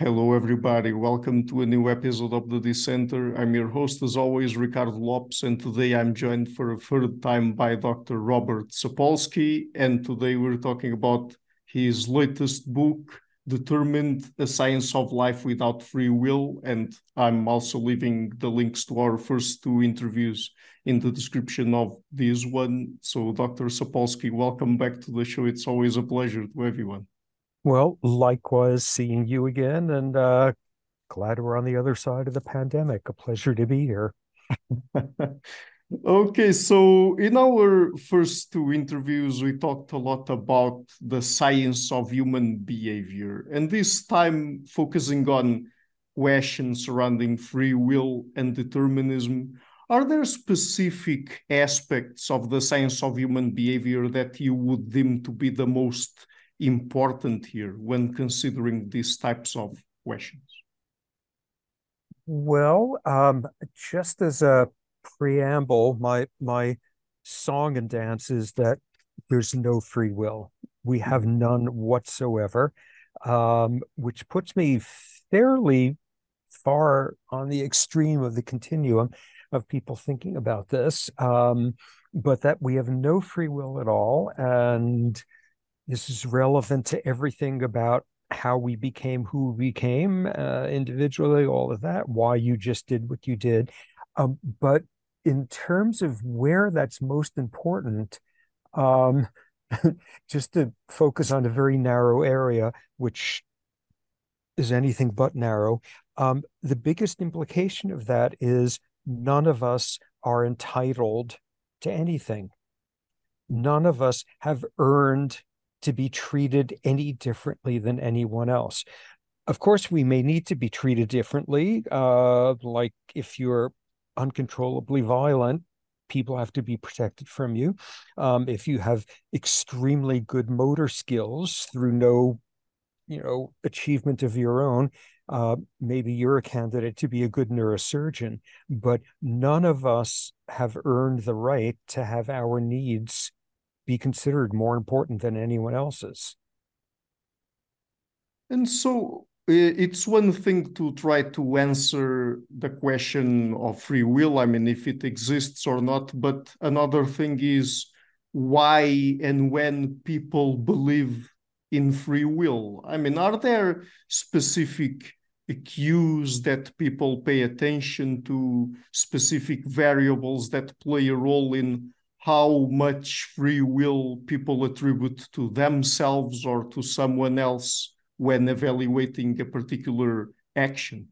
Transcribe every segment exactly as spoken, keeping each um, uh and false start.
Hello, everybody. Welcome to a new episode of the Dissenter. I'm your host, as always, Ricardo Lopes, and today I'm joined for a third time by Doctor Robert Sapolsky. And today we're talking about his latest book, Determined: A Science of Life Without Free Will. And I'm also leaving the links to our first two interviews in the description of this one. So, Doctor Sapolsky, welcome back to the show. It's always a pleasure to everyone. Well, likewise, seeing you again, and uh, glad we're on the other side of the pandemic. A pleasure to be here. Okay, so in our first two interviews, we talked a lot about the science of human behavior, and this time focusing on questions surrounding free will and determinism. Are there specific aspects of the science of human behavior that you would deem to be the most important here when considering these types of questions? Well, um, just as a preamble, my my song and dance is that there's no free will. We have none whatsoever, um, which puts me fairly far on the extreme of the continuum of people thinking about this. Um, but that we have no free will at all, and this is relevant to everything about how we became who we became uh, individually, all of that, why you just did what you did. Um, but in terms of where that's most important, um, just to focus on a very narrow area, which is anything but narrow, um, the biggest implication of that is none of us are entitled to anything. None of us have earned to be treated any differently than anyone else. Of course, we may need to be treated differently. Uh, like if you're uncontrollably violent, people have to be protected from you. Um, if you have extremely good motor skills through no, you know, achievement of your own, uh, maybe you're a candidate to be a good neurosurgeon. But none of us have earned the right to have our needs be considered more important than anyone else's. And so it's one thing to try to answer the question of free will, I mean, if it exists or not, but another thing is why and when people believe in free will. I mean, are there specific cues that people pay attention to, specific variables that play a role in how much free will people attribute to themselves or to someone else when evaluating a particular action?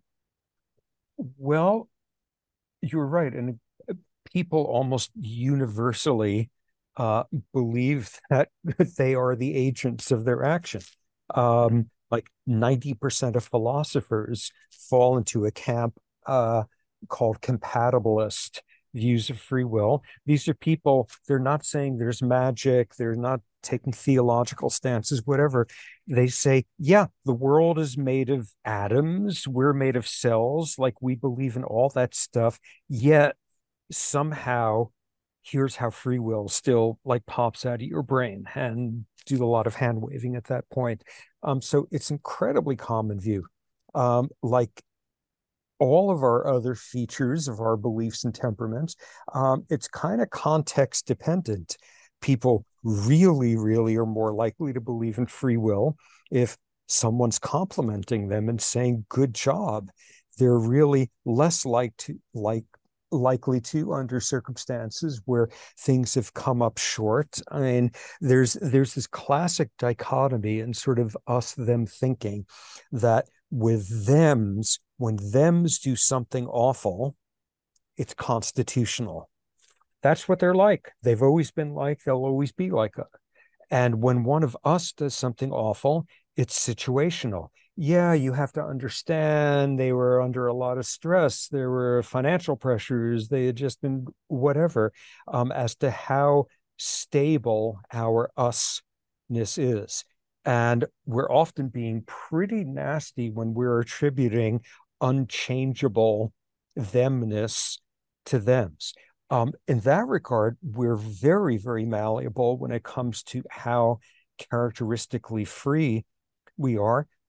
Well, you're right. And people almost universally uh, believe that they are the agents of their action. Um, like ninety percent of philosophers fall into a camp uh, called compatibilist views of free will. These are people, they're not saying there's magic, they're not taking theological stances, whatever. They say, yeah, the world is made of atoms, we're made of cells, like we believe in all that stuff. Yet somehow here's how free will still like pops out of your brain, and do a lot of hand waving at that point. Um, so it's incredibly common view. Um, like all of our other features of our beliefs and temperaments, um, it's kind of context dependent. People really, really are more likely to believe in free will if someone's complimenting them and saying, good job. They're really less like to, like likely to under circumstances where things have come up short. I mean, there's there's this classic dichotomy in sort of us them thinking that with thems, when thems do something awful, it's constitutional. That's what they're like. They've always been like, they'll always be like. And when one of us does something awful, it's situational. Yeah, you have to understand they were under a lot of stress. There were financial pressures. They had just been whatever, um, as to how stable our usness is. And we're often being pretty nasty when we're attributing unchangeable themness to thems. Um, in that regard, we're very, very malleable when it comes to how characteristically free we are.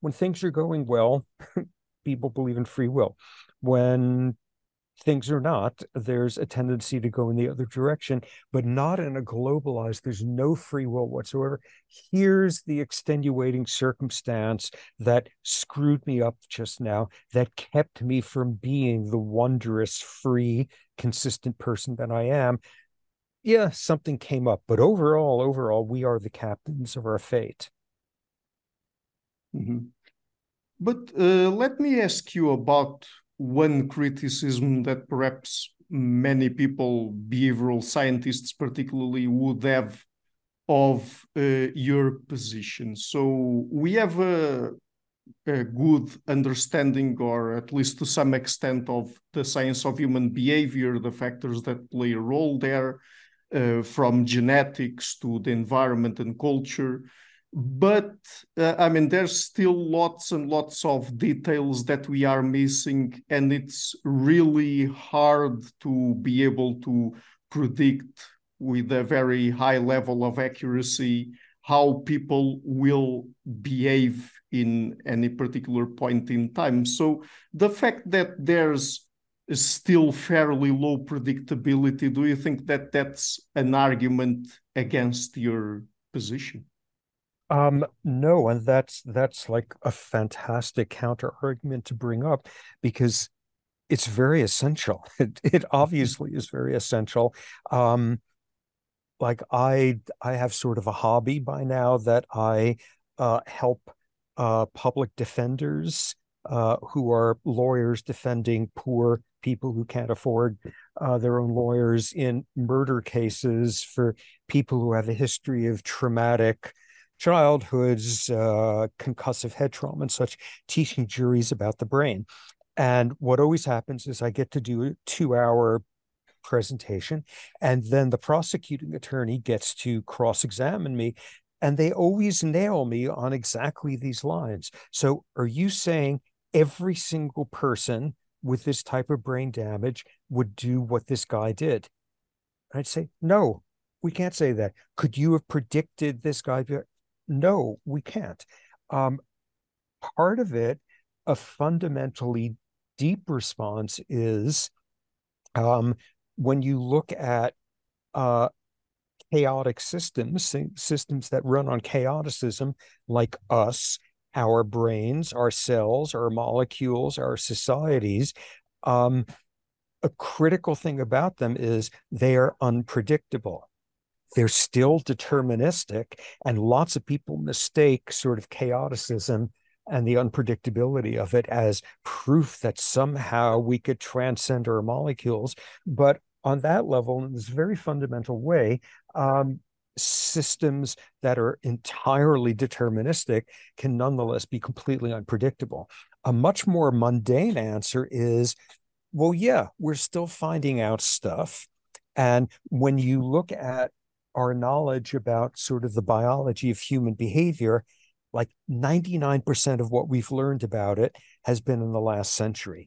when things are going well, people believe in free will. When things are not, there's a tendency to go in the other direction, but not in a globalized, there's no free will whatsoever. Here's the extenuating circumstance that screwed me up just now, that kept me from being the wondrous, free, consistent person that I am. Yeah, something came up, but overall, overall, we are the captains of our fate. Mm-hmm. But uh, let me ask you about one criticism that perhaps many people, behavioral scientists particularly, would have of uh, your position. So we have a, a good understanding, or at least to some extent, of the science of human behavior, the factors that play a role there, uh, from genetics to the environment and culture. But uh, I mean, there's still lots and lots of details that we are missing, and it's really hard to be able to predict with a very high level of accuracy how people will behave in any particular point in time. So the fact that there's still fairly low predictability, do you think that that's an argument against your position? Um, no, and that's that's like a fantastic counter argument to bring up because it's very essential. It it obviously is very essential. Um, like I I have sort of a hobby by now that I uh, help uh, public defenders uh, who are lawyers defending poor people who can't afford uh, their own lawyers in murder cases for people who have a history of traumatic childhoods, uh, concussive head trauma and such, teaching juries about the brain. And what always happens is I get to do a two hour presentation, and then the prosecuting attorney gets to cross-examine me, and they always nail me on exactly these lines. So are you saying every single person with this type of brain damage would do what this guy did? I'd say, no, we can't say that. Could you have predicted this guy? No, we can't. Um, part of it, a fundamentally deep response is um, when you look at uh, chaotic systems, systems that run on chaoticism, like us, our brains, our cells, our molecules, our societies, um, a critical thing about them is they are unpredictable. They're still deterministic, and lots of people mistake sort of chaoticism and the unpredictability of it as proof that somehow we could transcend our molecules. But on that level, in this very fundamental way, um, systems that are entirely deterministic can nonetheless be completely unpredictable. A much more mundane answer is, well, yeah, we're still finding out stuff. And when you look at our knowledge about sort of the biology of human behavior, like ninety-nine percent of what we've learned about it has been in the last century.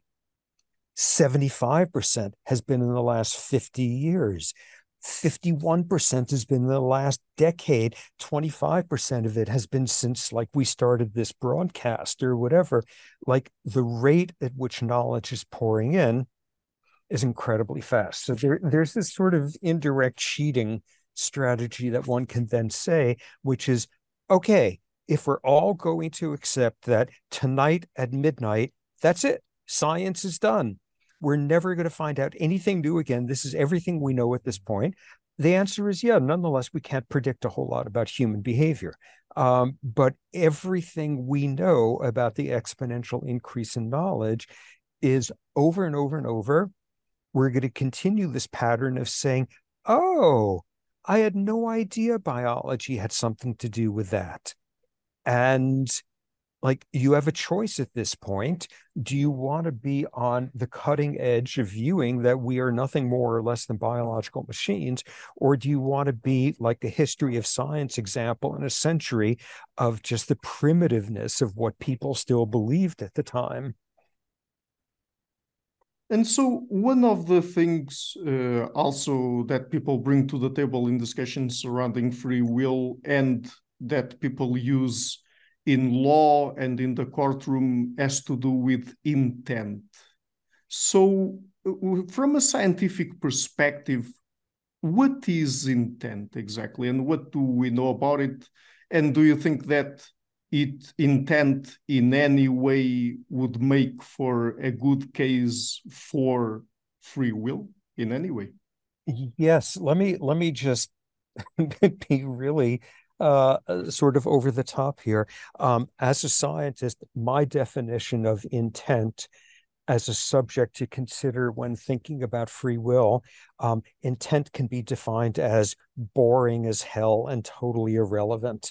seventy-five percent has been in the last fifty years. fifty-one percent has been in the last decade. twenty-five percent of it has been since like we started this broadcast or whatever. Like the rate at which knowledge is pouring in is incredibly fast. So there, there's this sort of indirect cheating strategy that one can then say, which is, okay, if we're all going to accept that tonight at midnight, that's it, science is done, we're never going to find out anything new again, this is everything we know at this point, the answer is yeah, nonetheless, we can't predict a whole lot about human behavior. Um, but everything we know about the exponential increase in knowledge is over and over and over. We're going to continue this pattern of saying, oh, I had no idea biology had something to do with that. And like, you have a choice at this point. Do you want to be on the cutting edge of viewing that we are nothing more or less than biological machines? Or do you want to be like a history of science example in a century of just the primitiveness of what people still believed at the time? And so one of the things uh, also that people bring to the table in discussions surrounding free will, and that people use in law and in the courtroom has to do with intent. So, from a scientific perspective, what is intent exactly, and what do we know about it? And do you think that it intent in any way would make for a good case for free will in any way? Yes, let me let me just be really uh, uh, sort of over the top here. Um, as a scientist, my definition of intent as a subject to consider when thinking about free will, um, intent can be defined as boring as hell and totally irrelevant.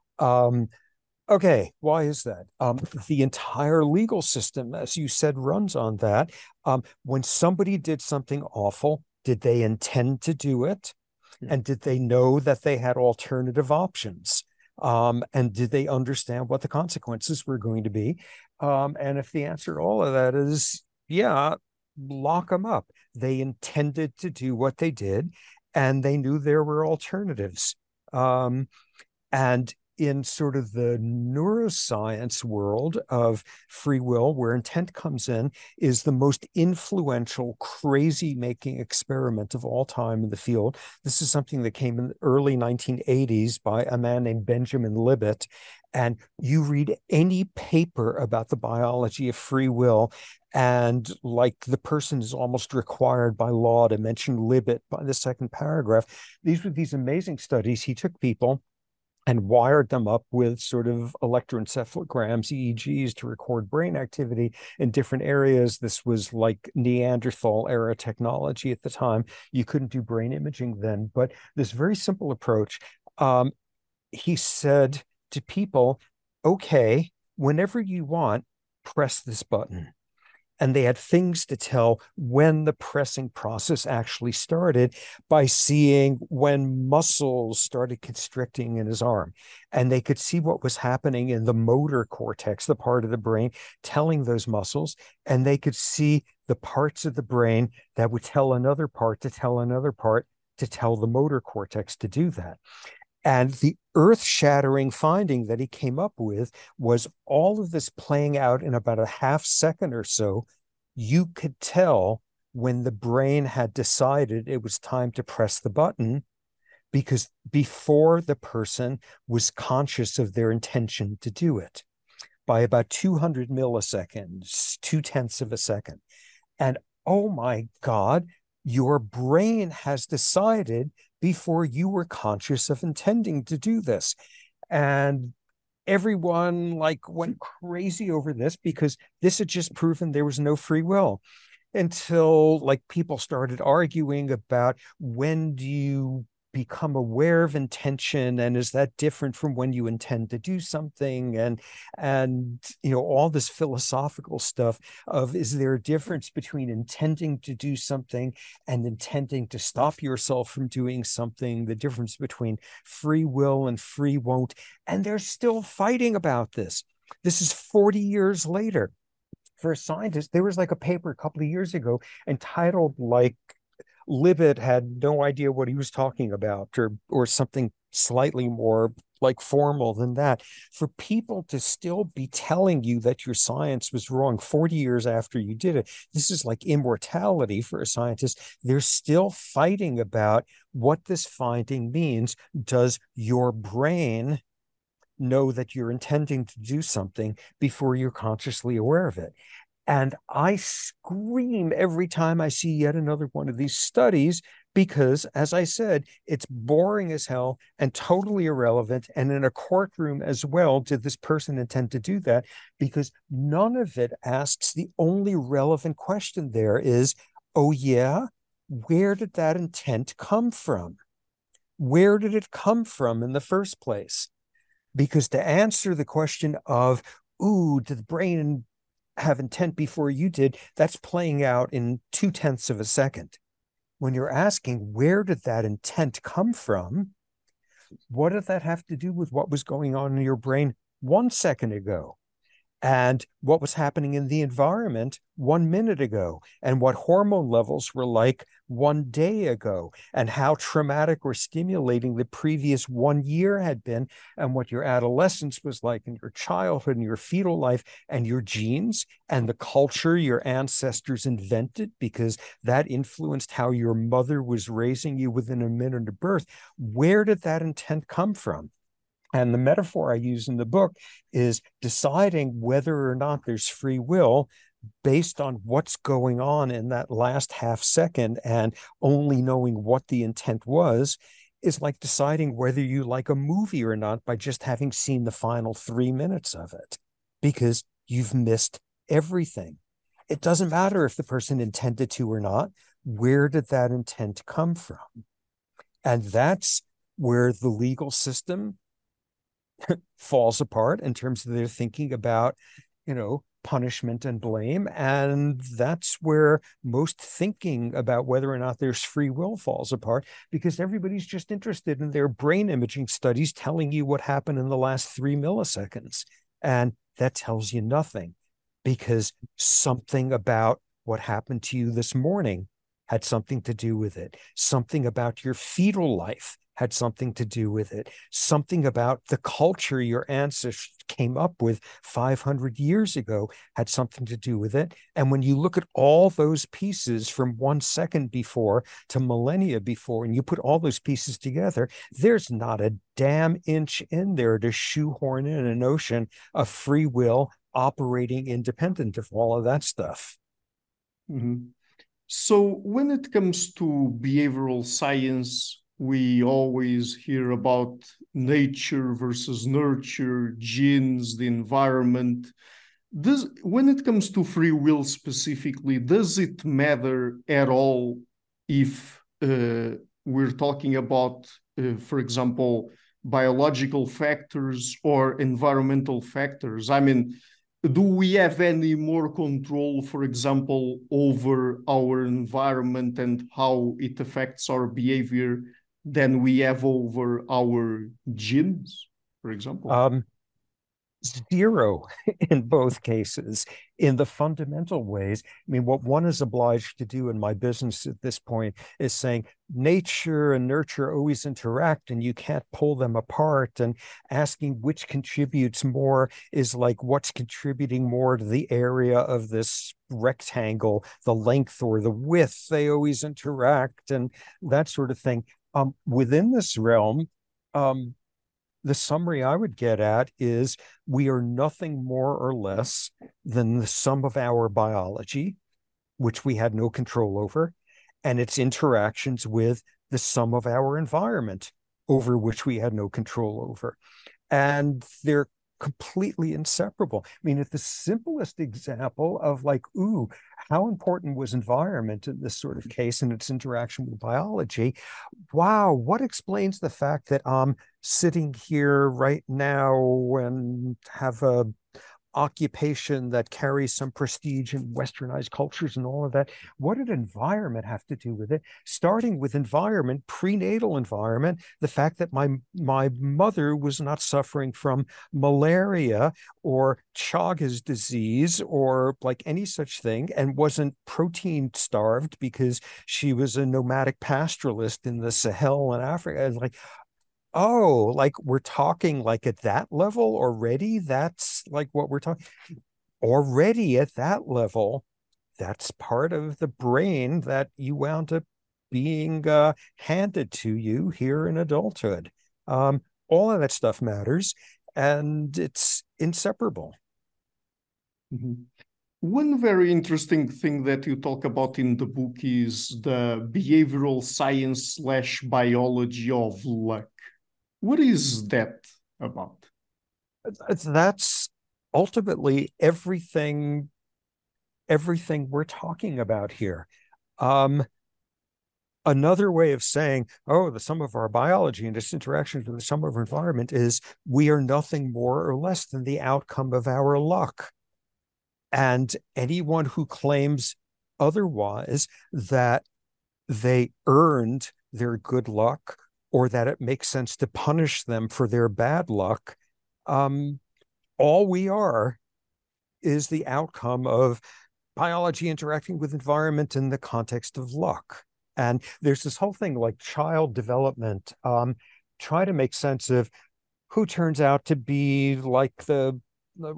Um, okay, why is that? Um, the entire legal system, as you said, runs on that. Um, when somebody did something awful, did they intend to do it? Yeah. And did they know that they had alternative options? Um, and did they understand what the consequences were going to be? Um, and if the answer to all of that is yeah, lock them up. They intended to do what they did, and they knew there were alternatives. Um, and in sort of the neuroscience world of free will, where intent comes in, is the most influential, crazy making experiment of all time in the field. This is something that came in the early nineteen eighties by a man named Benjamin Libet. And you read any paper about the biology of free will, and like the person is almost required by law to mention Libet by the second paragraph. These were these amazing studies. He took people and wired them up with sort of electroencephalograms, E E Gs, to record brain activity in different areas. This was like Neanderthal era technology at the time. You couldn't do brain imaging then, but this very simple approach. Um, he said to people, okay, whenever you want, press this button. And they had things to tell when the pressing process actually started by seeing when muscles started constricting in his arm. And they could see what was happening in the motor cortex, the part of the brain telling those muscles. And they could see the parts of the brain that would tell another part to tell another part to tell the motor cortex to do that. And the earth-shattering finding that he came up with was all of this playing out in about a half second or so. You could tell when the brain had decided it was time to press the button, because before the person was conscious of their intention to do it by about two hundred milliseconds, two tenths of a second. And oh my God, your brain has decided before you were conscious of intending to do this. And everyone like went crazy over this because this had just proven there was no free will, until like people started arguing about when do you become aware of intention, and is that different from when you intend to do something, and and you know all this philosophical stuff of is there a difference between intending to do something and intending to stop yourself from doing something, the difference between free will and free won't. And they're still fighting about this. This is forty years later. For a scientist, there was like a paper a couple of years ago entitled like Libet had no idea what he was talking about, or or something slightly more like formal than that. For people to still be telling you that your science was wrong forty years after you did it, this is like immortality for a scientist. They're still fighting about what this finding means. Does your brain know that you're intending to do something before you're consciously aware of it? And I scream every time I see yet another one of these studies, because, as I said, it's boring as hell and totally irrelevant. And in a courtroom as well, did this person intend to do that? Because none of it asks the only relevant question there is, oh yeah, where did that intent come from? Where did it come from in the first place? Because to answer the question of, ooh, did the brain have intent before you did, that's playing out in two tenths of a second. When you're asking, where did that intent come from? What did that have to do with what was going on in your brain one second ago? and what was happening in the environment one minute ago, and what hormone levels were like one day ago, and how traumatic or stimulating the previous one year had been, and what your adolescence was like, and your childhood, and your fetal life, and your genes, and the culture your ancestors invented, because that influenced how your mother was raising you within a minute of birth. Where did that intent come from? And the metaphor I use in the book is deciding whether or not there's free will based on what's going on in that last half second, and only knowing what the intent was is like deciding whether you like a movie or not by just having seen the final three minutes of it, because you've missed everything. It doesn't matter if the person intended to or not. Where did that intent come from? And that's where the legal system falls apart in terms of their thinking about, you know, punishment and blame. And that's where most thinking about whether or not there's free will falls apart, because everybody's just interested in their brain imaging studies telling you what happened in the last three milliseconds. And that tells you nothing, because something about what happened to you this morning had something to do with it. Something about your fetal life had something to do with it. Something about the culture your ancestors came up with five hundred years ago had something to do with it. And when you look at all those pieces from one second before to millennia before, and you put all those pieces together, there's not a damn inch in there to shoehorn in a notion of free will operating independent of all of that stuff. Mm-hmm. So when it comes to behavioral science, we always hear about nature versus nurture, genes, the environment. Does, when it comes to free will specifically, does it matter at all if uh, we're talking about, uh, for example, biological factors or environmental factors? I mean, do we have any more control, for example, over our environment and how it affects our behavior than we have over our genes, for example? Um, Zero in both cases, in the fundamental ways. I mean, what one is obliged to do in my business at this point is saying nature and nurture always interact and you can't pull them apart, and asking which contributes more is like what's contributing more to the area of this rectangle, the length or the width. They always interact and that sort of thing. Um, within this realm, um, the summary I would get at is we are nothing more or less than the sum of our biology, which we had no control over, and its interactions with the sum of our environment, over which we had no control over. And they're completely inseparable. I mean, at the simplest example of like, ooh, how important was environment in this sort of case and its interaction with biology? Wow, what explains the fact that I'm sitting here right now and have a occupation that carries some prestige in westernized cultures and all of that? What did environment have to do with it? Starting with environment, prenatal environment, the fact that my my mother was not suffering from malaria or Chagas disease or like any such thing, and wasn't protein starved because she was a nomadic pastoralist in the Sahel in Africa. Like, oh, like we're talking like at that level already? That's like what we're talking already at that level. That's part of the brain that you wound up being uh, handed to you here in adulthood. Um, all of that stuff matters, and it's inseparable. Mm-hmm. One very interesting thing that you talk about in the book is the behavioral science slash biology of luck. What is that about? That's ultimately everything everything we're talking about here. Um, another way of saying, oh, the sum of our biology and its interactions with the sum of our environment is we are nothing more or less than the outcome of our luck. And anyone who claims otherwise, that they earned their good luck or that it makes sense to punish them for their bad luck, um, all we are is the outcome of biology interacting with environment in the context of luck. And there's this whole thing like child development, um, try to make sense of who turns out to be like the, the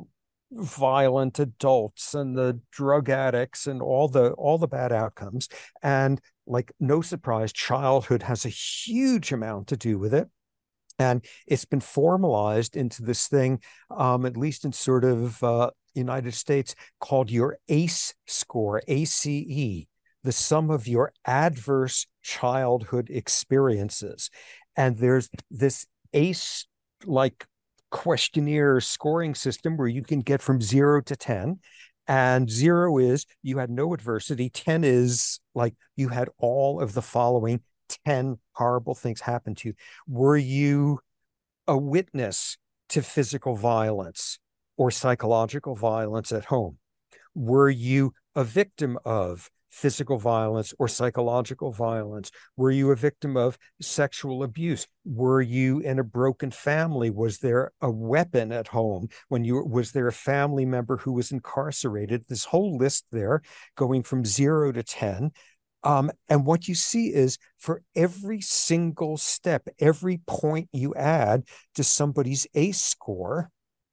violent adults and the drug addicts and all the all the bad outcomes. And like, no surprise, childhood has a huge amount to do with it. And it's been formalized into this thing, um, at least in sort of uh, United States, called your ACE score, A C E, the sum of your adverse childhood experiences. And there's this ACE like questionnaire scoring system where you can get from zero to ten. And zero is you had no adversity. ten is like you had all of the following ten horrible things happen to you. Were you a witness to physical violence or psychological violence at home? Were you a victim of physical violence or psychological violence? Were you a victim of sexual abuse? Were you in a broken family? Was there a weapon at home? When you was there a family member who was incarcerated? This whole list there going from zero to ten. Um, and what you see is for every single step, every point you add to somebody's ACE score,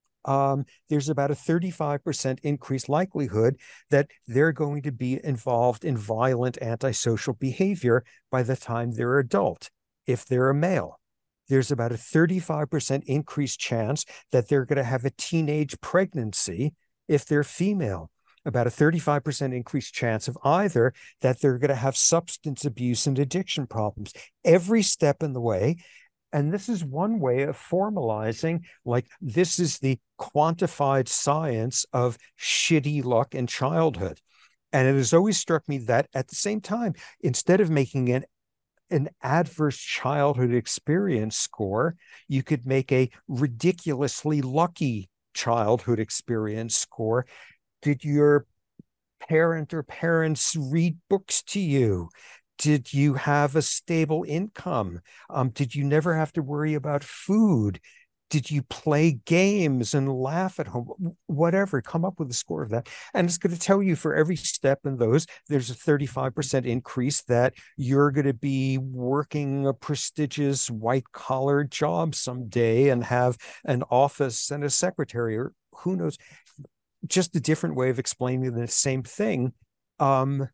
um, there's about a thirty-five percent increased likelihood that they're going to be involved in violent antisocial behavior by the time they're adult. If they're a male, there's about a thirty-five percent increased chance that they're going to have a teenage pregnancy if they're female. About a thirty-five percent increased chance of either that they're going to have substance abuse and addiction problems every step in the way. And this is one way of formalizing, like, this is the quantified science of shitty luck in childhood. And it has always struck me that at the same time, instead of making an an adverse childhood experience score, you could make a ridiculously lucky childhood experience score. Did your parent or parents read books to you? Did you have a stable income? Um, did you never have to worry about food? Did you play games and laugh at home? Whatever, come up with a score of that. And it's going to tell you for every step in those, there's a thirty-five percent increase that you're going to be working a prestigious white collar job someday and have an office and a secretary, or who knows. Just a different way of explaining the same thing. Um,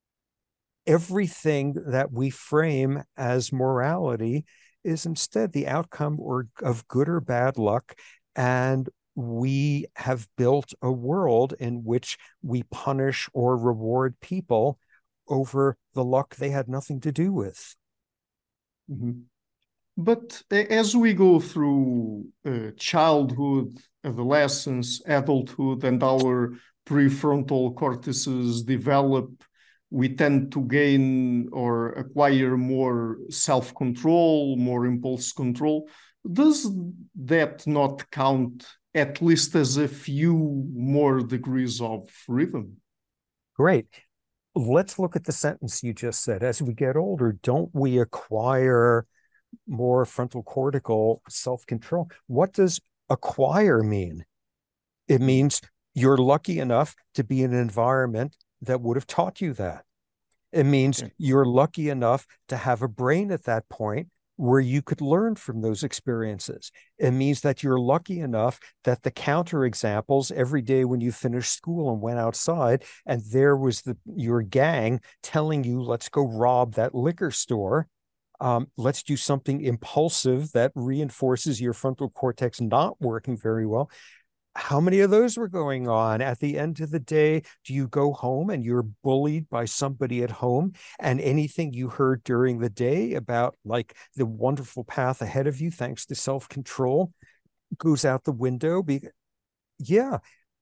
everything that we frame as morality is instead the outcome or of good or bad luck. And we have built a world in which we punish or reward people over the luck they had nothing to do with. Mm-hmm. But as we go through uh, childhood, adolescence, adulthood, and our prefrontal cortices develop, we tend to gain or acquire more self-control, more impulse control. Does that not count at least as a few more degrees of freedom? Great. Let's look at the sentence you just said. As we get older, don't we acquire more frontal cortical self-control? What does acquire mean? It means you're lucky enough to be in an environment that would have taught you that. It means okay. You're lucky enough to have a brain at that point where you could learn from those experiences. It means that you're lucky enough that the counterexamples every day when you finished school and went outside, and there was the your gang telling you, let's go rob that liquor store. Um, let's do something impulsive that reinforces your frontal cortex not working very well. How many of those were going on? At the end of the day, do you go home and you're bullied by somebody at home, and anything you heard during the day about like the wonderful path ahead of you thanks to self-control goes out the window? Because, yeah,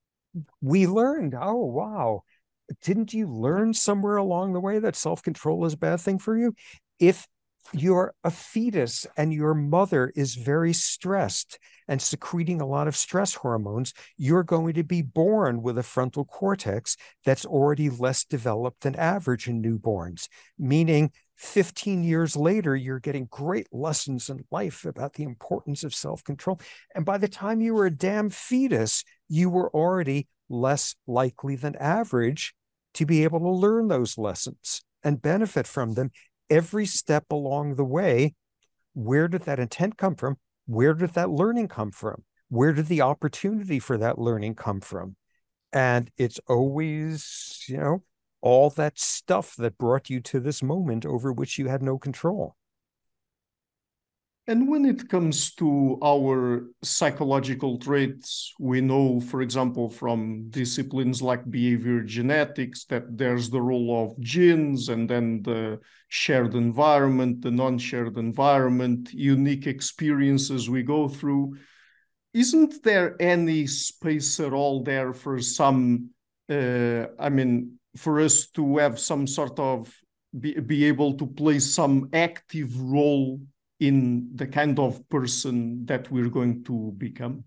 we learned, oh, wow. Didn't you learn somewhere along the way that self-control is a bad thing for you? If you're a fetus and your mother is very stressed and secreting a lot of stress hormones, you're going to be born with a frontal cortex that's already less developed than average in newborns, meaning fifteen years later, you're getting great lessons in life about the importance of self-control. And by the time you were a damn fetus, you were already less likely than average to be able to learn those lessons and benefit from them every step along the way. Where did that intent come from? Where did that learning come from? Where did the opportunity for that learning come from? And it's always, you know, all that stuff that brought you to this moment over which you had no control. And when it comes to our psychological traits, we know, for example, from disciplines like behavior genetics, that there's the role of genes and then the shared environment, the non-shared environment, unique experiences we go through. Isn't there any space at all there for some, uh, I mean, for us to have some sort of, be, be able to play some active role in the kind of person that we're going to become?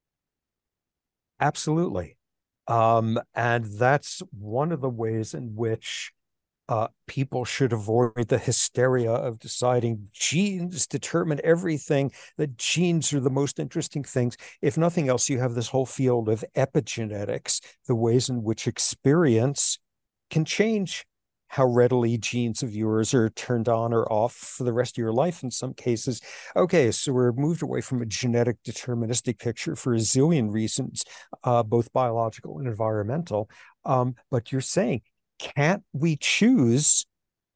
Absolutely. Um, and that's one of the ways in which uh, people should avoid the hysteria of deciding genes determine everything, that genes are the most interesting things. If nothing else, you have this whole field of epigenetics, the ways in which experience can change how readily genes of yours are turned on or off for the rest of your life in some cases. Okay, so we're moved away from a genetic deterministic picture for a zillion reasons, uh, both biological and environmental. Um, but you're saying, can't we choose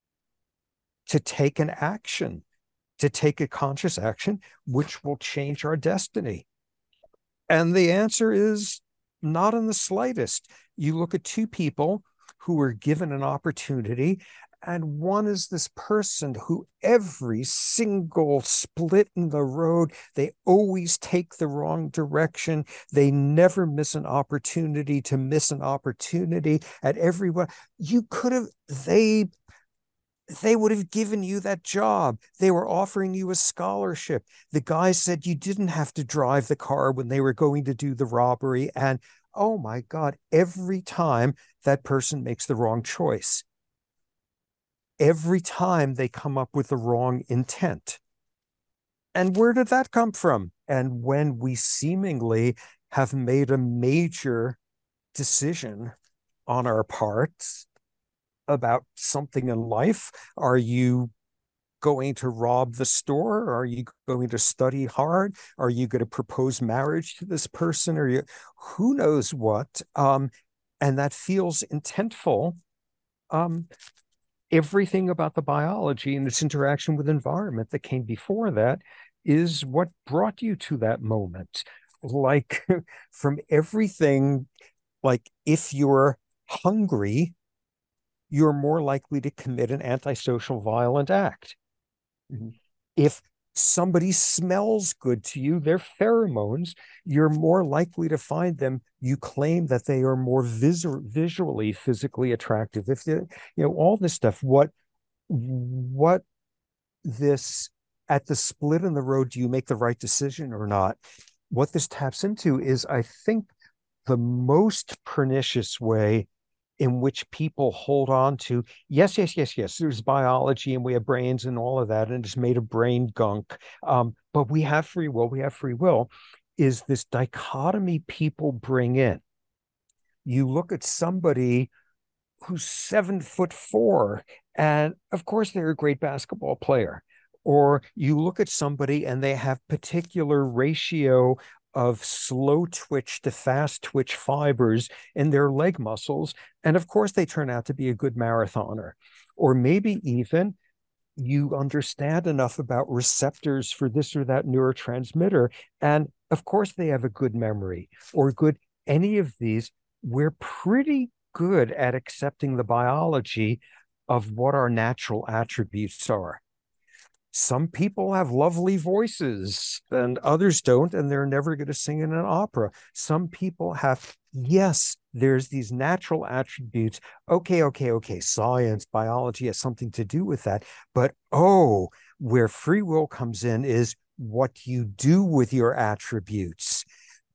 to take an action, to take a conscious action, which will change our destiny? And the answer is not in the slightest. You look at two people who were given an opportunity, and one is this person who every single split in the road, they always take the wrong direction. They never miss an opportunity to miss an opportunity at everyone. You could have, they they would have given you that job. They were offering you a scholarship. The guy said you didn't have to drive the car when they were going to do the robbery. And oh my God, every time that person makes the wrong choice, every time they come up with the wrong intent. And where did that come from? And when we seemingly have made a major decision on our parts about something in life, are you going to rob the store? Are you going to study hard? Are you going to propose marriage to this person? Or you, who knows what? Um, and that feels intentful. Um, everything about the biology and its interaction with environment that came before that is what brought you to that moment. Like from everything, like if you're hungry, you're more likely to commit an antisocial violent act. Mm-hmm. If somebody smells good to you, their pheromones, you're more likely to find them. You claim that they are more visu- visually, physically attractive. If you know all this stuff, what, what this at the split in the road, do you make the right decision or not? What this taps into is, I think, the most pernicious way in which people hold on to, yes, yes, yes, yes, there's biology and we have brains and all of that, and it's made of brain gunk. Um, but we have free will, we have free will, is this dichotomy people bring in. You look at somebody who's seven foot four, and of course they're a great basketball player. Or you look at somebody and they have particular ratio of slow twitch to fast twitch fibers in their leg muscles. And of course, they turn out to be a good marathoner. Or maybe even you understand enough about receptors for this or that neurotransmitter. And of course, they have a good memory or good any of these. We're pretty good at accepting the biology of what our natural attributes are. Some people have lovely voices and others don't, and they're never going to sing in an opera. Some people have, yes, there's these natural attributes. Okay, okay, okay. Science, biology has something to do with that. But oh, where free will comes in is what you do with your attributes.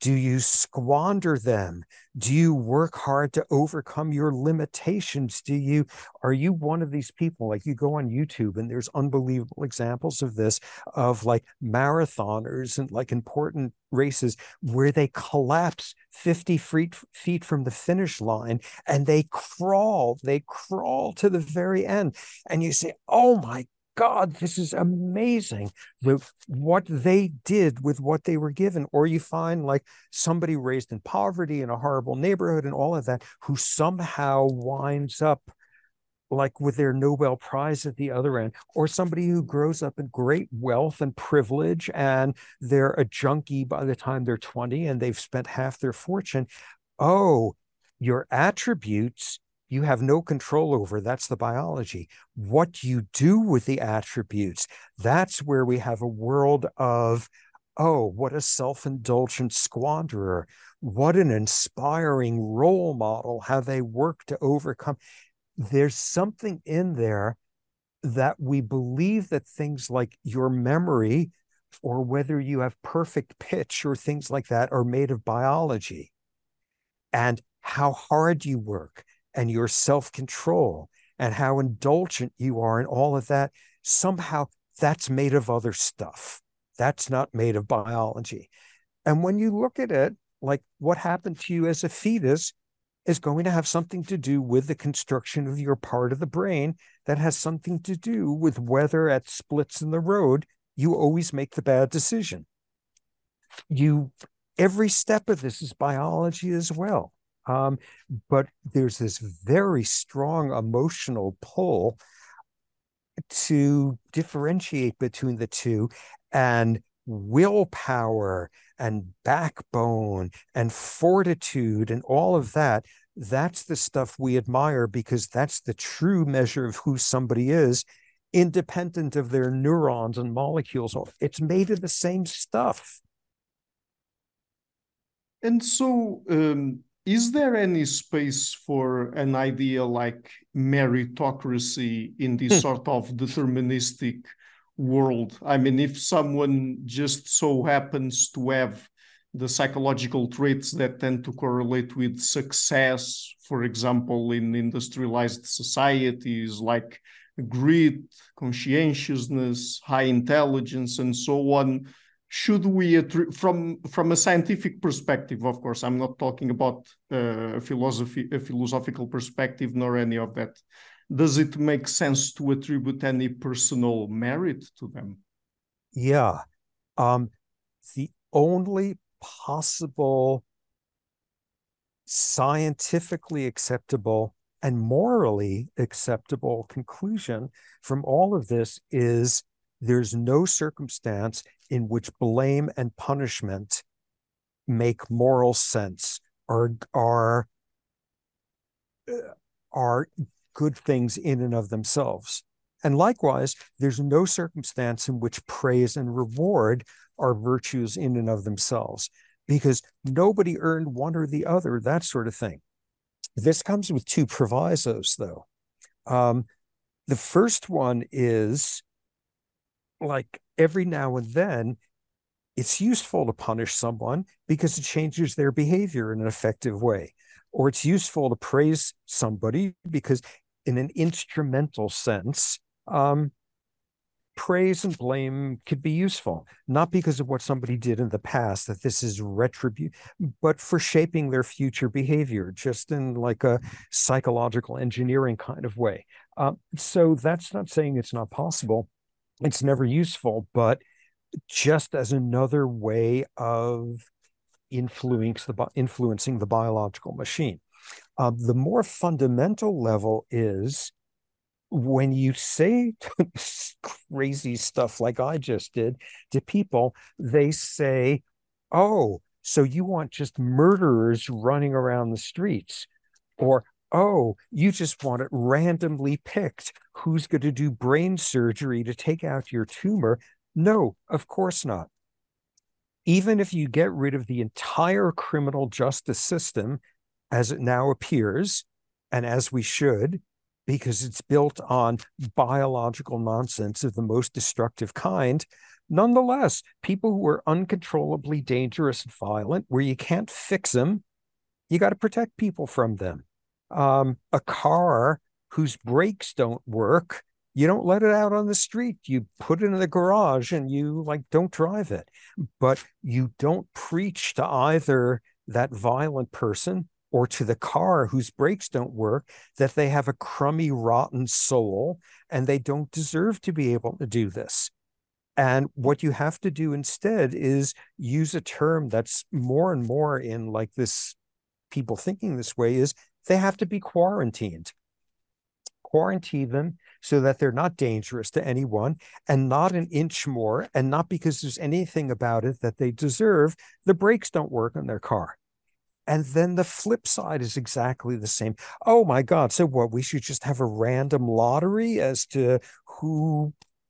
Do you squander them? Do you work hard to overcome your limitations? Do you, are you one of these people, like you go on YouTube and there's unbelievable examples of this, of like marathoners and like important races where they collapse fifty feet, feet from the finish line and they crawl, they crawl to the very end. And you say, oh my God, this is amazing. The, what they did with what they were given. Or you find like somebody raised in poverty in a horrible neighborhood and all of that, who somehow winds up like with their Nobel Prize at the other end, or somebody who grows up in great wealth and privilege and they're a junkie by the time they're twenty and they've spent half their fortune. Oh, your attributes you have no control over. That's the biology. What you do with the attributes, that's where we have a world of, oh, what a self-indulgent squanderer. What an inspiring role model, how they work to overcome. There's something in there that we believe that things like your memory or whether you have perfect pitch or things like that are made of biology, and how hard you work and your self-control and how indulgent you are and all of that, somehow that's made of other stuff. That's not made of biology. And when you look at it, like what happened to you as a fetus is going to have something to do with the construction of your part of the brain that has something to do with whether at splits in the road, you always make the bad decision. You, every step of this is biology as well. Um, but there's this very strong emotional pull to differentiate between the two, and willpower and backbone and fortitude and all of that. That's the stuff we admire because that's the true measure of who somebody is, independent of their neurons and molecules. It's made of the same stuff. And so, um, is there any space for an idea like meritocracy in this sort of deterministic world? I mean, if someone just so happens to have the psychological traits that tend to correlate with success, for example, in industrialized societies like grit, conscientiousness, high intelligence, and so on, should we, from from a scientific perspective, of course, I'm not talking about uh, a philosophy, a philosophical perspective, nor any of that. Does it make sense to attribute any personal merit to them? Yeah. Um, the only possible scientifically acceptable and morally acceptable conclusion from all of this is there's no circumstance in which blame and punishment make moral sense or are are good things in and of themselves. And likewise, there's no circumstance in which praise and reward are virtues in and of themselves, because nobody earned one or the other, that sort of thing. This comes with two provisos, though. Um, the first one is, like, every now and then, it's useful to punish someone because it changes their behavior in an effective way. Or it's useful to praise somebody because, in an instrumental sense, um, praise and blame could be useful, not because of what somebody did in the past, that this is retribution, but for shaping their future behavior, just in like a psychological engineering kind of way. Uh, so that's not saying it's not possible. It's never useful, but just as another way of influence the, influencing the biological machine. Uh, the more fundamental level is when you say crazy stuff like I just did to people, they say, oh, so you want just murderers running around the streets? Or, oh, you just want it randomly picked who's going to do brain surgery to take out your tumor? No, of course not. Even if you get rid of the entire criminal justice system as it now appears, and as we should, because it's built on biological nonsense of the most destructive kind. Nonetheless, people who are uncontrollably dangerous and violent, where you can't fix them, you got to protect people from them. Um, a car whose brakes don't work, you don't let it out on the street. You put it in the garage and you like don't drive it. But you don't preach to either that violent person or to the car whose brakes don't work that they have a crummy, rotten soul and they don't deserve to be able to do this. And what you have to do instead is use a term that's more and more in like this, people thinking this way, is they have to be quarantined. Quarantine them so that they're not dangerous to anyone, and not an inch more, and not because there's anything about it that they deserve. The brakes don't work on their car. And then the flip side is exactly the same. Oh my God. So what? We should just have a random lottery as to who,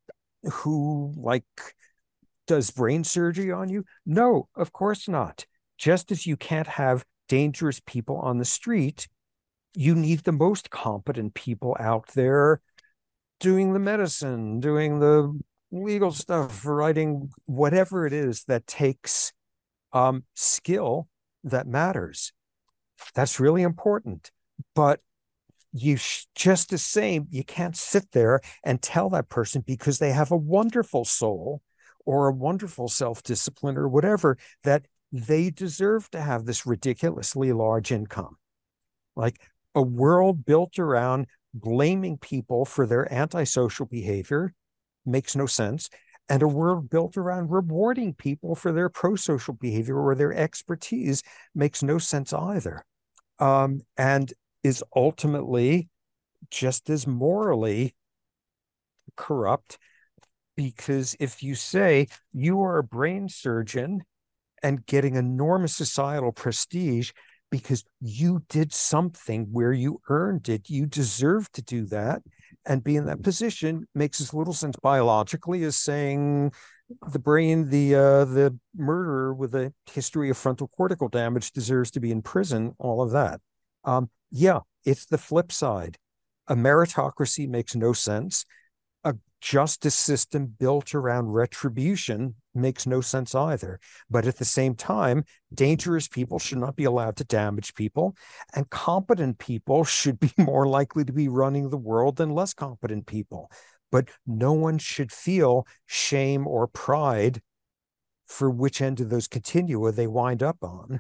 who like does brain surgery on you? No, of course not. Just as you can't have dangerous people on the street, you need the most competent people out there doing the medicine, doing the legal stuff, writing whatever it is that takes um, skill that matters. That's really important. But you sh- just the same, you can't sit there and tell that person because they have a wonderful soul or a wonderful self-discipline or whatever that they deserve to have this ridiculously large income. Like a world built around blaming people for their antisocial behavior makes no sense. And a world built around rewarding people for their pro-social behavior or their expertise makes no sense either. Um, and is ultimately just as morally corrupt, because if you say you are a brain surgeon and getting enormous societal prestige because you did something where you earned it, you deserve to do that, and be in that position, makes as little sense biologically as saying the brain, the uh, the murderer with a history of frontal cortical damage deserves to be in prison, all of that. Um, yeah, it's the flip side. A meritocracy makes no sense. A justice system built around retribution makes no sense either. But at the same time, dangerous people should not be allowed to damage people, and competent people should be more likely to be running the world than less competent people. But no one should feel shame or pride for which end of those continua they wind up on.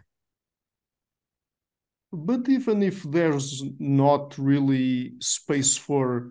But even if there's not really space for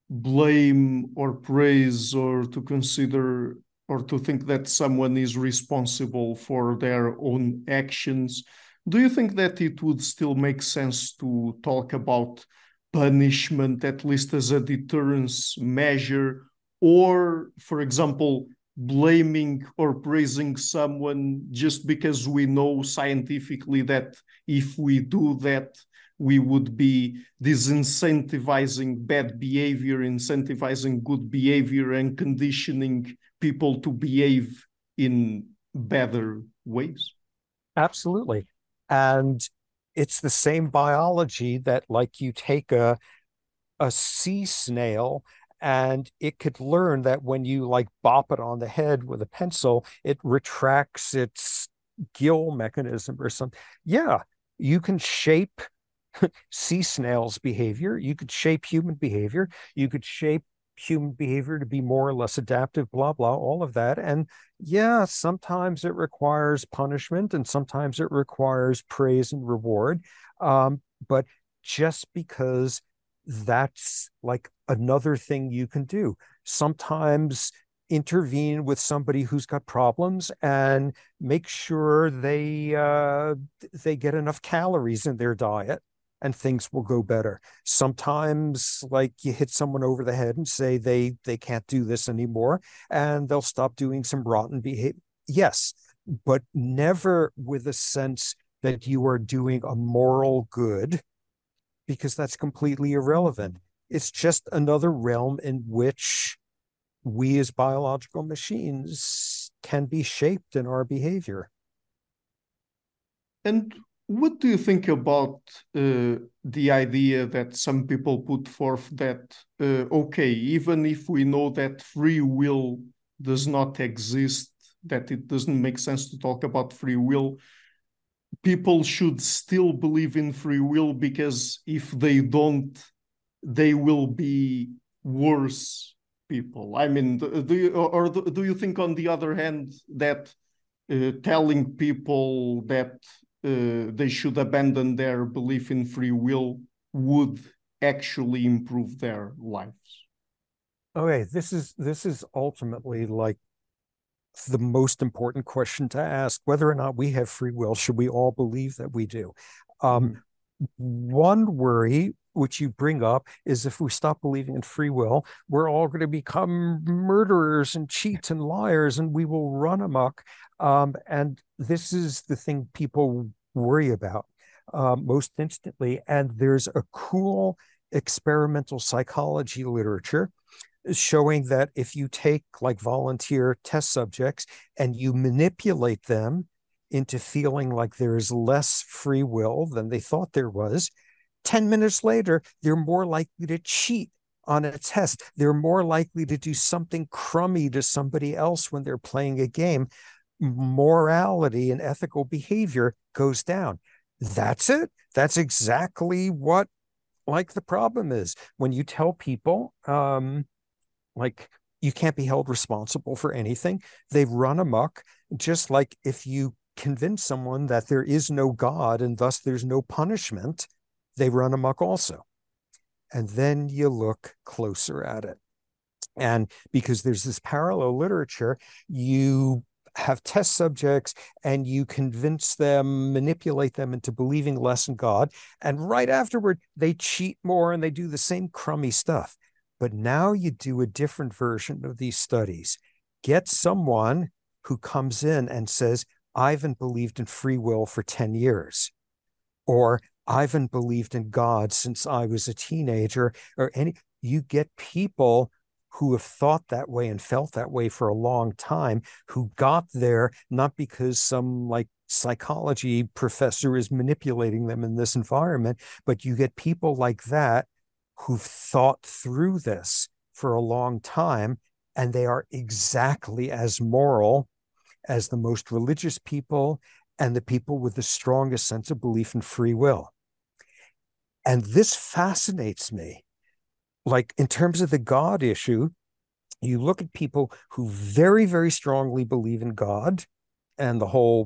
blame or praise, or to consider or to think that someone is responsible for their own actions, do you think that it would still make sense to talk about punishment, at least as a deterrence measure? Or, for example, blaming or praising someone just because we know scientifically that if we do that, we would be disincentivizing bad behavior, incentivizing good behavior, and conditioning people to behave in better ways? Absolutely. And it's the same biology that, like, you take a a sea snail and it could learn that when you like bop it on the head with a pencil, it retracts its gill mechanism or something. Yeah, you can shape sea snails' behavior. You could shape human behavior. You could shape human behavior to be more or less adaptive, blah, blah, all of that. And yeah, sometimes it requires punishment and sometimes it requires praise and reward. Um, but just because that's like another thing you can do. Sometimes intervene with somebody who's got problems and make sure they uh, they get enough calories in their diet and things will go better. Sometimes like you hit someone over the head and say they they can't do this anymore and they'll stop doing some rotten behavior. Yes, but never with a sense that you are doing a moral good, because that's completely irrelevant. It's just another realm in which we as biological machines can be shaped in our behavior. And what do you think about uh, the idea that some people put forth that, uh, okay, even if we know that free will does not exist, that it doesn't make sense to talk about free will, people should still believe in free will because if they don't, they will be worse people? I mean, do you, or do you think, on the other hand, that uh, telling people that uh, they should abandon their belief in free will would actually improve their lives? Okay, this is this is ultimately like the most important question to ask, whether or not we have free will. Should we all believe that we do? Um, Mhm. one worry, which you bring up, is if we stop believing in free will, we're all going to become murderers and cheats and liars, and we will run amok. Um, and this is the thing people worry about um, most instantly. And there's a cool experimental psychology literature showing that if you take like volunteer test subjects and you manipulate them into feeling like there's less free will than they thought there was, ten minutes later, they're more likely to cheat on a test. They're more likely to do something crummy to somebody else when they're playing a game. Morality and ethical behavior goes down. That's it. That's exactly what like the problem is when you tell people um, like you can't be held responsible for anything. They run amok, just like if you convince someone that there is no God and thus there's no punishment, they run amok also. And then you look closer at it. And because there's this parallel literature, you have test subjects and you convince them, manipulate them into believing less in God. And right afterward, they cheat more and they do the same crummy stuff. But now you do a different version of these studies. Get someone who comes in and says, I haven't believed in free will for ten years, or I haven't believed in God since I was a teenager, or any, you get people who have thought that way and felt that way for a long time, who got there not because some like psychology professor is manipulating them in this environment, but you get people like that who've thought through this for a long time, and they are exactly as moral as the most religious people and the people with the strongest sense of belief in free will. And this fascinates me. Like, in terms of the God issue, you look at people who very, very strongly believe in God and the whole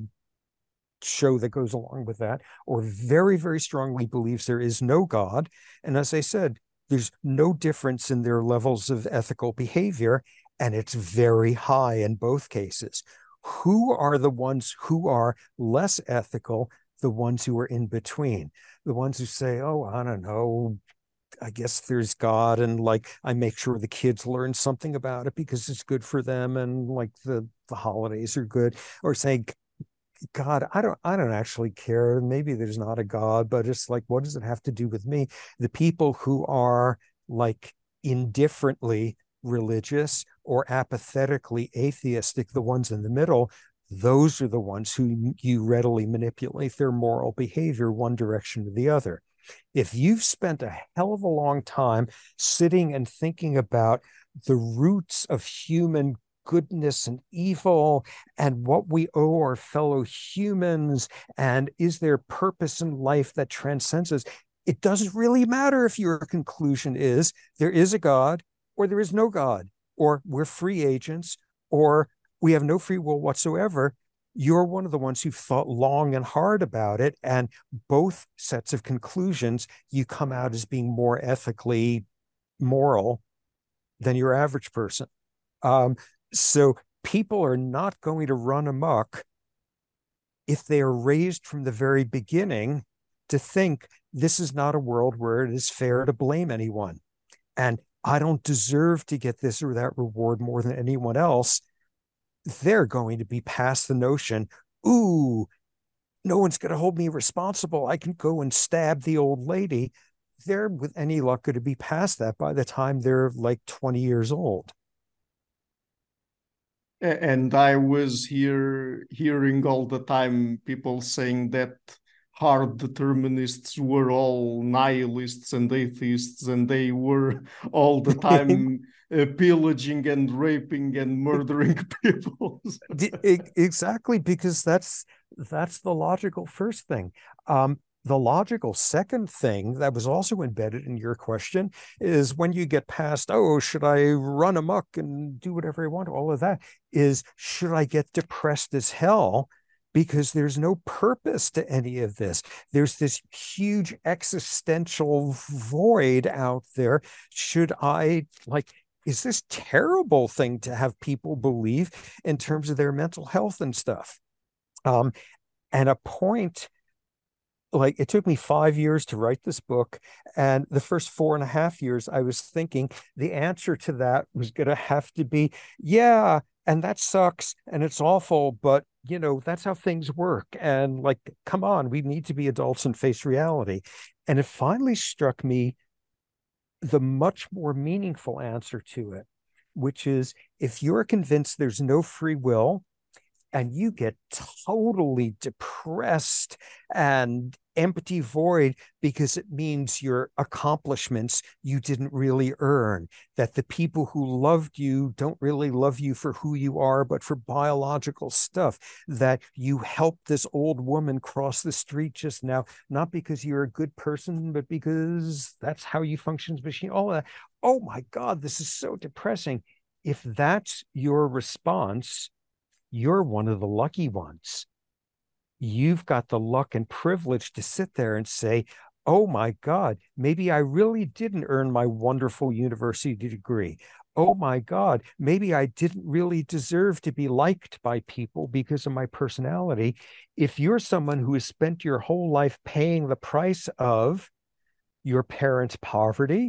show that goes along with that, or very, very strongly believes there is no God. And as I said, there's no difference in their levels of ethical behavior, and it's very high in both cases. Who are the ones who are less ethical? The ones who are in between, the ones who say, oh, I don't know, I guess there's God, and like I make sure the kids learn something about it because it's good for them, and like the the holidays are good, or saying, God, I don't I don't actually care. Maybe there's not a God, but it's like, what does it have to do with me? The people who are like indifferently religious or apathetically atheistic, the ones in the middle, those are the ones who you readily manipulate their moral behavior one direction or the other. If you've spent a hell of a long time sitting and thinking about the roots of human goodness and evil and what we owe our fellow humans, and is there purpose in life that transcends us, it doesn't really matter if your conclusion is there is a God or there is no God, or we're free agents, or we have no free will whatsoever. You're one of the ones who've thought long and hard about it, and both sets of conclusions, you come out as being more ethically moral than your average person. Um, so people are not going to run amok if they are raised from the very beginning to think this is not a world where it is fair to blame anyone. And I don't deserve to get this or that reward more than anyone else. They're going to be past the notion, ooh, no one's going to hold me responsible. I can go and stab the old lady. They're, with any luck, going to be past that by the time they're like twenty years old. And I was here hearing all the time people saying that hard determinists were all nihilists and atheists, and they were all the time uh, pillaging and raping and murdering people. Exactly, because that's that's the logical first thing. Um, the logical second thing that was also embedded in your question is when you get past, oh, should I run amok and do whatever I want? All of that is, should I get depressed as hell? Because there's no purpose to any of this. There's this huge existential void out there. Should I, like, is this terrible thing to have people believe in terms of their mental health and stuff? Um, and a point, like, it took me five years to write this book. And the first four and a half years, I was thinking the answer to that was going to have to be, yeah, and that sucks and it's awful, but, you know, that's how things work. And, like, come on, we need to be adults and face reality. And it finally struck me the much more meaningful answer to it, which is, if you're convinced there's no free will and you get totally depressed and empty void because it means your accomplishments you didn't really earn, that the people who loved you don't really love you for who you are, but for biological stuff, that you helped this old woman cross the street just now, not because you're a good person, but because that's how you function as a machine, all that. Oh my God, this is so depressing. If that's your response, you're one of the lucky ones. You've got the luck and privilege to sit there and say, oh my God, maybe I really didn't earn my wonderful university degree. Oh my God, maybe I didn't really deserve to be liked by people because of my personality. If you're someone who has spent your whole life paying the price of your parents' poverty,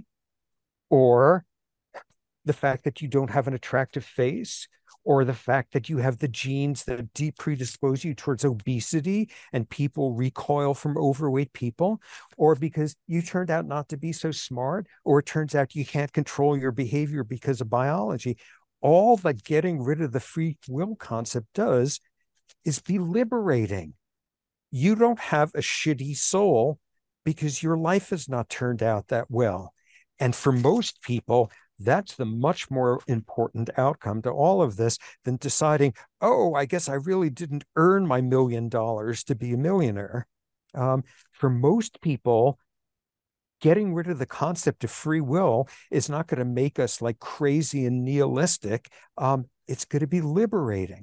or the fact that you don't have an attractive face, or the fact that you have the genes that deep predispose you towards obesity and people recoil from overweight people, or because you turned out not to be so smart, or it turns out you can't control your behavior because of biology, all that getting rid of the free will concept does is be liberating. You don't have a shitty soul because your life has not turned out that well. And for most people, that's the much more important outcome to all of this than deciding, oh, I guess I really didn't earn my million dollars to be a millionaire. Um, for most people, getting rid of the concept of free will is not going to make us like crazy and nihilistic. Um, it's going to be liberating.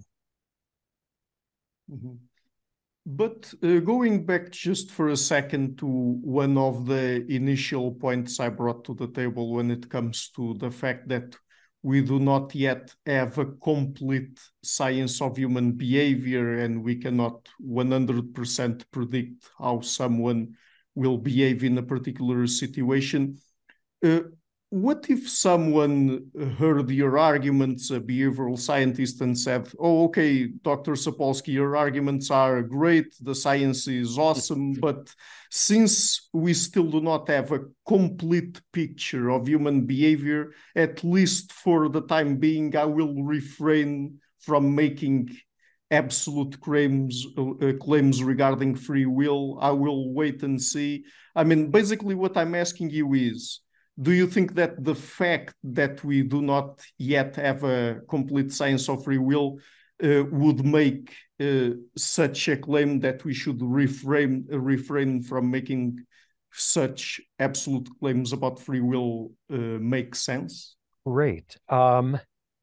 Mm-hmm. But uh, going back just for a second to one of the initial points I brought to the table when it comes to the fact that we do not yet have a complete science of human behavior and we cannot one hundred percent predict how someone will behave in a particular situation. Uh, what if someone heard your arguments, a behavioral scientist, and said, oh, okay, Doctor Sapolsky, your arguments are great, the science is awesome, but since we still do not have a complete picture of human behavior, at least for the time being, I will refrain from making absolute claims, uh, claims regarding free will. I will wait and see. I mean, basically what I'm asking you is, do you think that the fact that we do not yet have a complete science of free will uh, would make uh, such a claim that we should refrain, refrain from making such absolute claims about free will uh, make sense? Great. Um,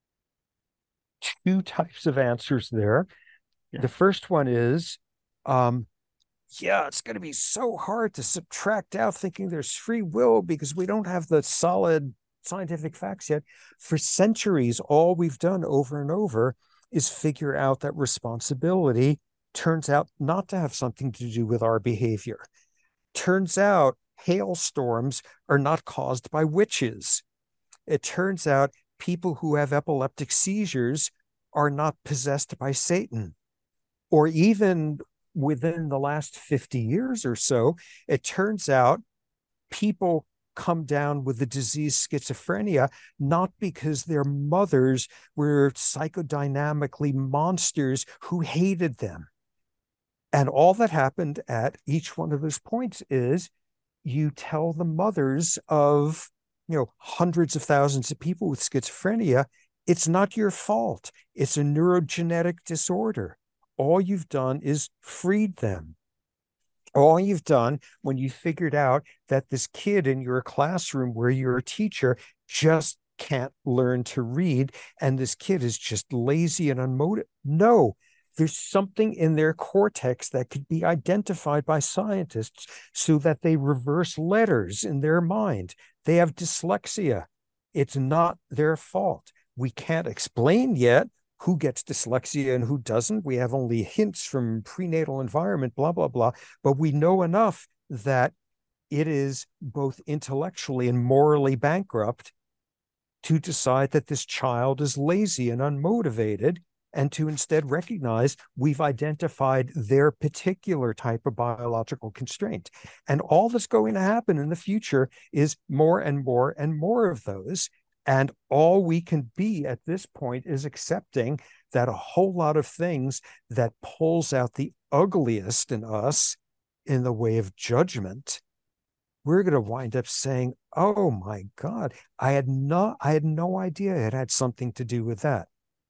two types of answers there. Yeah. The first one is, um, yeah, it's going to be so hard to subtract out thinking there's free will because we don't have the solid scientific facts yet. For centuries, all we've done over and over is figure out that responsibility turns out not to have something to do with our behavior. Turns out hailstorms are not caused by witches. It turns out people who have epileptic seizures are not possessed by Satan. Or even within the last fifty years or so, it turns out people come down with the disease schizophrenia not because their mothers were psychodynamically monsters who hated them. And all that happened at each one of those points is you tell the mothers of, you know, hundreds of thousands of people with schizophrenia, it's not your fault. It's a neurogenetic disorder. All you've done is freed them. All you've done when you figured out that this kid in your classroom where you're a teacher just can't learn to read, and this kid is just lazy and unmotivated. No, there's something in their cortex that could be identified by scientists so that they reverse letters in their mind. They have dyslexia. It's not their fault. We can't explain yet who gets dyslexia and who doesn't. We have only hints from prenatal environment, blah, blah, blah. But we know enough that it is both intellectually and morally bankrupt to decide that this child is lazy and unmotivated, and to instead recognize we've identified their particular type of biological constraint. And all that's going to happen in the future is more and more and more of those. And all we can be at this point is accepting that a whole lot of things that pulls out the ugliest in us in the way of judgment, we're going to wind up saying, oh my God, I had no, I had no idea it had something to do with that.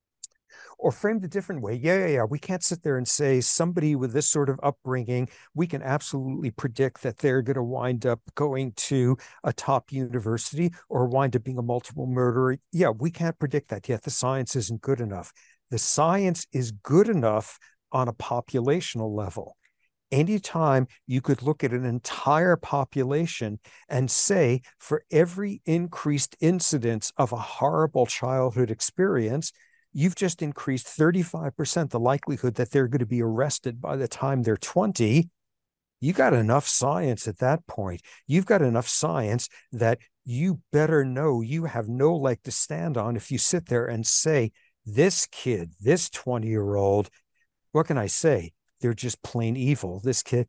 Or framed a different way, yeah, yeah, yeah. We can't sit there and say somebody with this sort of upbringing, we can absolutely predict that they're going to wind up going to a top university or wind up being a multiple murderer. Yeah, we can't predict that yet. The science isn't good enough. The science is good enough on a populational level. Anytime you could look at an entire population and say, for every increased incidence of a horrible childhood experience, you've just increased thirty-five percent the likelihood that they're going to be arrested by the time they're twenty. You got enough science at that point. You've got enough science that you better know you have no leg to stand on if you sit there and say, this kid, this twenty-year-old, what can I say? They're just plain evil. This kid,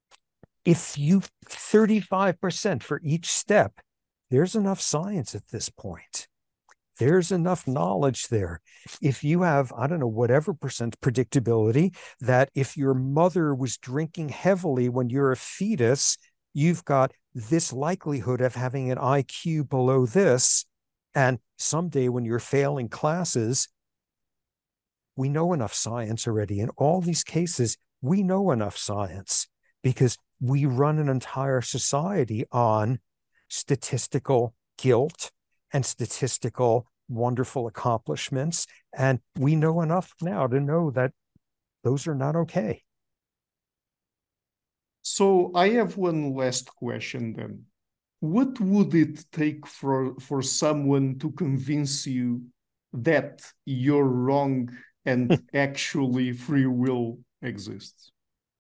if you thirty-five percent for each step, there's enough science at this point. There's enough knowledge there. If you have, I don't know, whatever percent predictability that if your mother was drinking heavily when you're a fetus, you've got this likelihood of having an I Q below this. And someday when you're failing classes, we know enough science already. In all these cases, we know enough science because we run an entire society on statistical guilt and statistical wonderful accomplishments. And we know enough now to know that those are not okay. So I have one last question then. What would it take for, for someone to convince you that you're wrong and actually free will exists?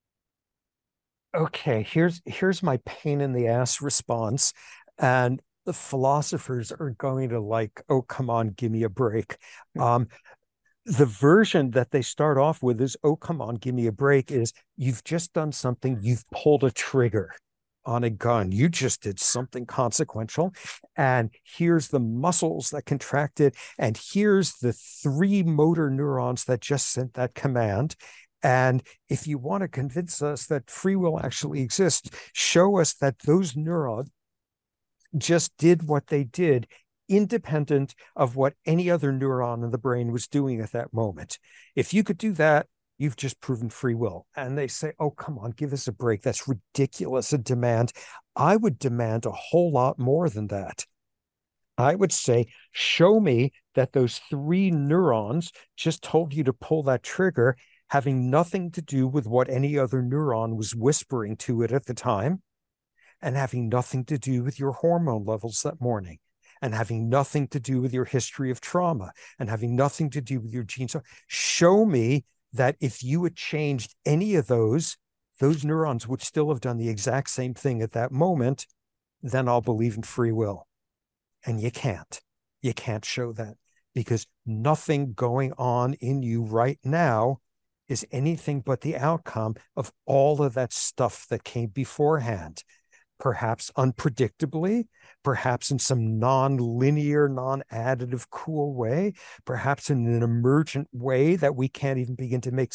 Okay, here's here's my pain in the ass response. And the philosophers are going to like, oh, come on, give me a break. Um, the version that they start off with is, oh, come on, give me a break, is you've just done something, you've pulled a trigger on a gun. You just did something consequential. And here's the muscles that contracted. And here's the three motor neurons that just sent that command. And if you want to convince us that free will actually exists, show us that those neurons just did what they did, independent of what any other neuron in the brain was doing at that moment. If you could do that, you've just proven free will. And they say, oh, come on, give us a break. That's ridiculous a demand. I would demand a whole lot more than that. I would say, show me that those three neurons just told you to pull that trigger, having nothing to do with what any other neuron was whispering to it at the time, and having nothing to do with your hormone levels that morning, and having nothing to do with your history of trauma, and having nothing to do with your genes. So show me that if you had changed any of those, those neurons would still have done the exact same thing at that moment, then I'll believe in free will. And you can't. You can't show that because nothing going on in you right now is anything but the outcome of all of that stuff that came beforehand. Perhaps unpredictably, perhaps in some non-linear, non-additive, cool way, perhaps in an emergent way that we can't even begin to make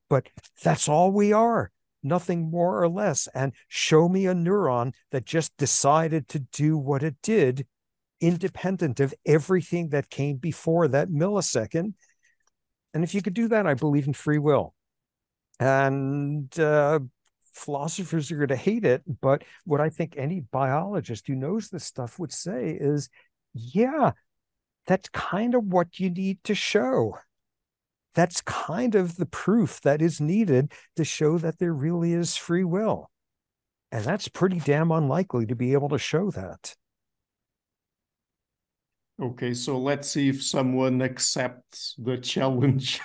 but that's all we are, nothing more or less. And show me a neuron that just decided to do what it did, independent of everything that came before that millisecond. And if you could do that, I believe in free will. And uh, philosophers are going to hate it, but what I think any biologist who knows this stuff would say is, yeah, that's kind of what you need to show. That's kind of the proof that is needed to show that there really is free will. And that's pretty damn unlikely to be able to show that. Okay, so let's see if someone accepts the challenge.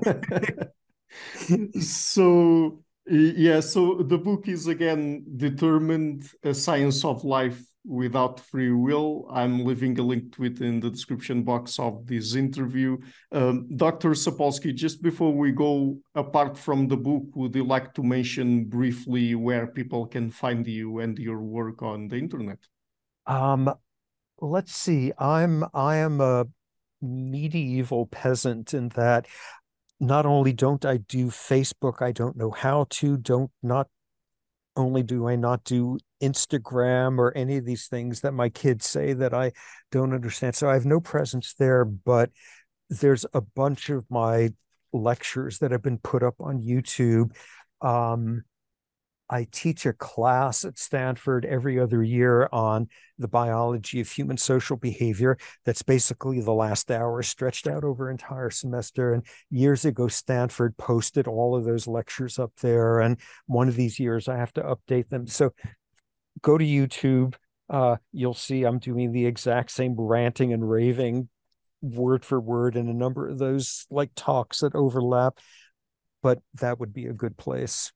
So, yeah, so the book is again Determined, a Science of Life Without Free Will. I'm leaving a link to it in the description box of this interview. Um, Doctor Sapolsky, just before we go, apart from the book, would you like to mention briefly where people can find you and your work on the internet? Um, let's see. I'm I am a medieval peasant in that not only don't I do Facebook, I don't know how to, don't not only do I not do Instagram or any of these things that my kids say that I don't understand. So I have no presence there, but there's a bunch of my lectures that have been put up on YouTube. Um, I teach a class at Stanford every other year on the biology of human social behavior. That's basically the last hour stretched out over an entire semester. And years ago, Stanford posted all of those lectures up there. And one of these years, I have to update them. So go to YouTube. Uh, you'll see I'm doing the exact same ranting and raving word for word in a number of those like talks that overlap. But that would be a good place.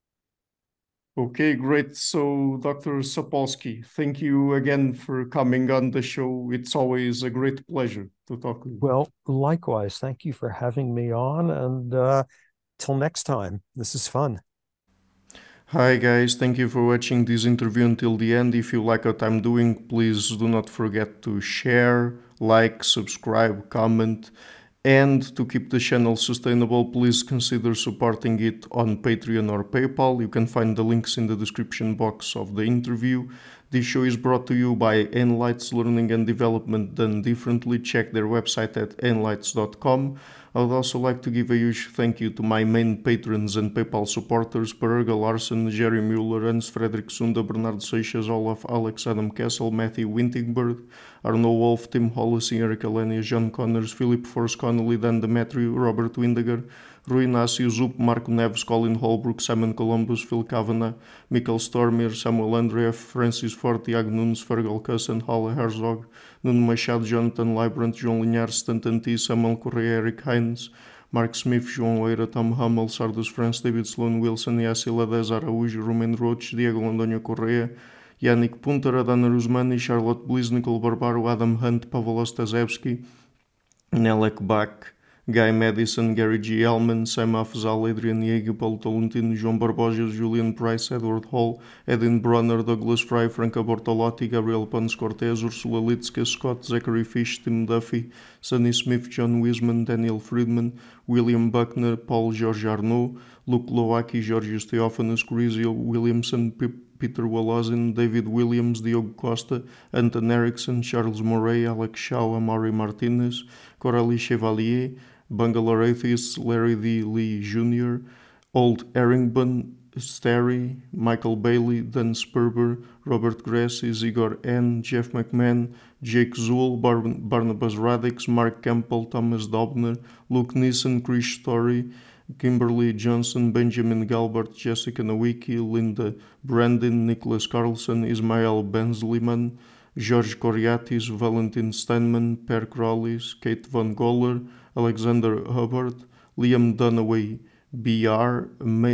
Okay, great. So, Doctor Sapolsky, thank you again for coming on the show. It's always a great pleasure to talk with you. Well, likewise, thank you for having me on. And uh, till next time, this is fun. Hi guys, thank you for watching this interview until the end. If you like what I'm doing, please do not forget to share, like, subscribe, comment, and to keep the channel sustainable, please consider supporting it on Patreon or PayPal. You can find the links in the description box of the interview. This show is brought to you by Enlights Learning and Development Done Differently. Check their website at enlights dot com. I would also like to give a huge thank you to my main patrons and PayPal supporters: Perga Larsen, Jerry Mueller, Hans Frederick Sunda, Bernardo Seixas, Olaf, Alex, Adam Kessel, Matthew Wintingberg, Arno Wolf, Tim Hollis, Eric Alenia, John Connors, Philip Force Connolly, Dan Demetriou, Robert Windiger, Rui Inácio, Zup, Marco Neves, Colin Holbrook, Simon Columbus, Phil Kavanagh, Michael Stormir, Samuel Andreev, Francis Ford, Tiago Nunes, Fergal Cusson, Hala Herzog, Nuno Machado, Jonathan Librant, João Linhares, Stanton T, Samuel Correia, Eric Hines, Mark Smith, João Leira, Tom Hummel, Sardus France, David Sloan Wilson, Yacila Dez Araújo, Romain Roach, Diego Londonio Correia, Yannick Punter, Adana Rusmani, Charlotte Bliss, Nicole Barbaro, Adam Hunt, Pavel Ostaszewski, Nelek Bach, Guy Madison, Gary G. Elman, Sam Afzal, Adrian Yeager, Paulo Tolentino, João Barbosa, Julian Price, Edward Hall, Edin Bronner, Douglas Fry, Franca Bortolotti, Gabriel Pons Cortez, Ursula Litska, Scott, Zachary Fish, Tim Duffy, Sonny Smith, John Wiseman, Daniel Friedman, William Buckner, Paul George Arnaud, Luke Lowacki, Georgios Theophanos, Corizio Williamson, P Peter Wallazin, David Williams, Diogo Costa, Anton Erickson, Charles Moray, Alex Shaw, Amari Martinez, Coralie Chevalier, Bangalore Atheists, Larry D. Lee Junior, Old Errington, Sterry, Michael Bailey, Dan Sperber, Robert Grassi, Igor N., Jeff McMahon, Jake Zool, Bar Barnabas Radix, Mark Campbell, Thomas Dobner, Luke Neeson, Chris Story, Kimberly Johnson, Benjamin Galbert, Jessica Nowicki, Linda Brandon, Nicholas Carlson, Ismael Benzliman, George Coriatis, Valentin Steinman, Per Crowleys, Kate Von Goller, Alexander Hubbard, Liam Dunaway, B R,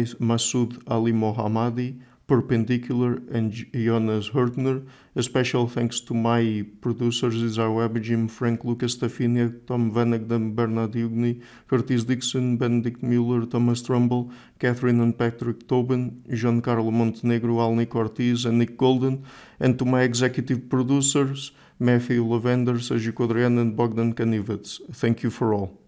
Masood Ali Mohammadi, Perpendicular, and Jonas Hertner. A special thanks to my producers, Isar Webjim, Frank Lucas Tafinia, Tom Vanagdam, Bernard Hugni, Curtis Dixon, Benedict Mueller, Thomas Trumbull, Catherine and Patrick Tobin, Giancarlo Montenegro, Alnick Ortiz, and Nick Golden, and to my executive producers, Matthew Lavender, Sergio Codrian, and Bogdan Kanivets. Thank you for all.